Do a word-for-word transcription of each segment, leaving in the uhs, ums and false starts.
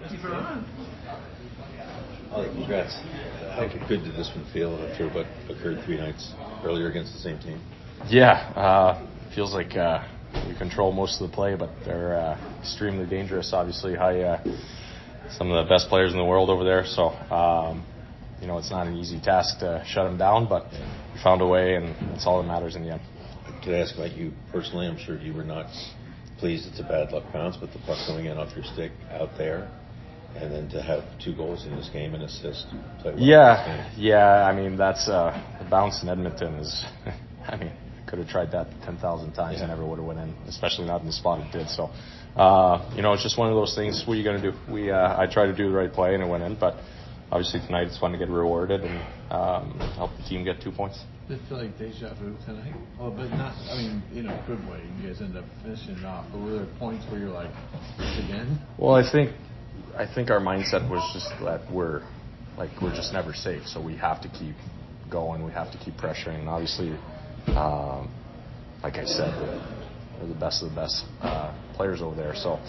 Oh, congrats. How good did this one feel after what occurred three nights earlier against the same team? Yeah, uh, feels like uh, we control most of the play, but they're uh, extremely dangerous. Obviously, high, uh, some of the best players in the world over there. So, um, you know, it's not an easy task to shut them down, but we found a way, and that's all that matters in the end. Could I ask about you personally? I'm sure you were not pleased it's a bad luck bounce, but the puck coming in off your stick out there, and then to have two goals in this game and assist. Play well yeah, yeah. I mean, that's uh, the bounce in Edmonton is. I mean, could have tried that ten thousand times yeah. and never would have went in, especially not in the spot it did. So, uh, you know, it's just one of those things. What are you going to do? We uh, I tried to do the right play and it went in, but obviously tonight it's fun to get rewarded and um, help the team get two points. Did it feel like deja vu tonight? Oh, but not, I mean, in a good way. You guys end up finishing it off. But were there points where you're like, again? Well, I think I think our mindset was just that we're like we're just never safe. So we have to keep going. We have to keep pressuring. And obviously, um, like I said, they're the best of the best uh, players over there. So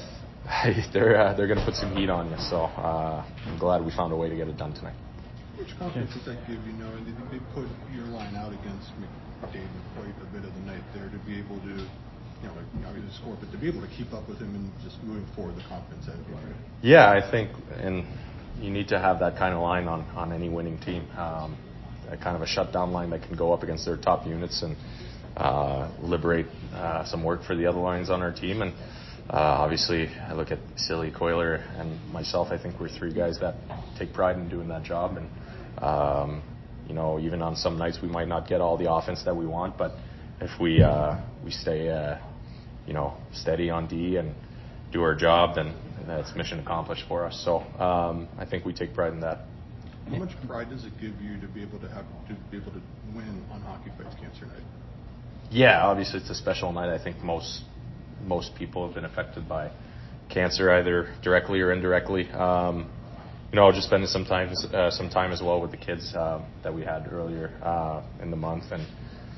they're uh, they're going to put some heat on you. So uh, I'm glad we found a way to get it done tonight. Which confidence does that give you knowing that they put your line out against McDavid quite a bit of the night there to be able to, you know, like obviously score, but to be able to keep up with him and just moving forward, the confidence that gives you? Yeah, I think, and you need to have that kind of line on, on any winning team. Um, a kind of a shutdown line that can go up against their top units and uh, liberate uh, some work for the other lines on our team. And Uh, obviously, I look at Silly, Coiler, and myself. I think we're three guys that take pride in doing that job. And, um, you know, even on some nights we might not get all the offense that we want, but if we uh, we stay, uh, you know, steady on D and do our job, then that's mission accomplished for us. So um, I think we take pride in that. How much pride does it give you to be able to have to be able to win on Hockey Fights Cancer Night? Yeah, obviously it's a special night. I think most. Most people have been affected by cancer, either directly or indirectly. Um, you know, just spending some time, uh, some time as well with the kids uh, that we had earlier uh, in the month, and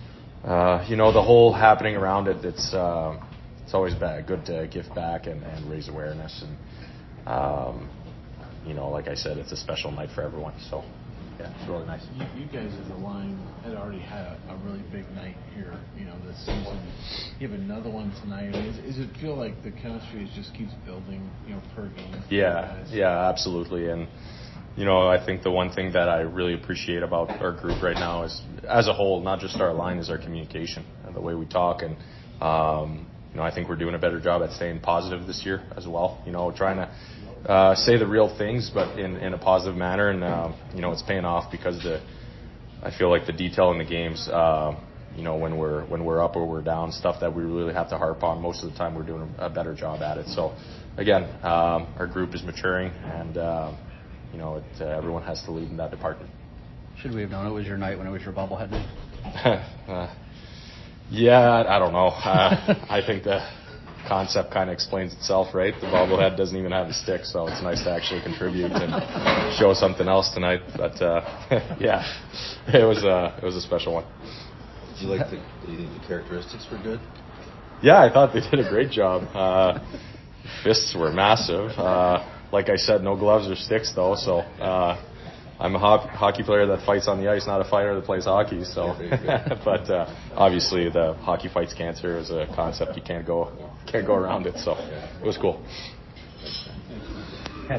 uh, you know, the whole happening around it. It's uh, it's always bad, good to give back and, and raise awareness, and um, you know, like I said, it's a special night for everyone. So. Yeah, it's really nice. You, you guys as a line had already had a, a really big night here, you know, this season. You have another one tonight. Is, does it feel like the chemistry just keeps building, you know, per game? Yeah, yeah, absolutely. And, you know, I think the one thing that I really appreciate about our group right now is, as a whole, not just our line, is our communication and the way we talk. And, um, you know, I think we're doing a better job at staying positive this year as well. You know, trying to Uh, say the real things, but in, in a positive manner, and uh, you know, it's paying off because the I feel like the detail in the games, uh, you know, when we're when we're up or we're down, stuff that we really have to harp on. Most of the time, we're doing a better job at it. So, again, um, our group is maturing, and uh, you know, it, uh, everyone has to lead in that department. Should we have known it was your night when it was your bobblehead night? uh, yeah, I don't know. Uh, I think the concept kind of explains itself, right? The bobblehead doesn't even have a stick, so it's nice to actually contribute and show something else tonight. But uh, yeah, it was a it was a special one. Did you like the? Do you think the characteristics were good? Yeah, I thought they did a great job. Uh, fists were massive. Uh, like I said, no gloves or sticks though. So uh, I'm a ho- hockey player that fights on the ice, not a fighter that plays hockey. So, but uh, obviously the Hockey Fights Cancer is a concept you can't go can't go around it. So it was cool.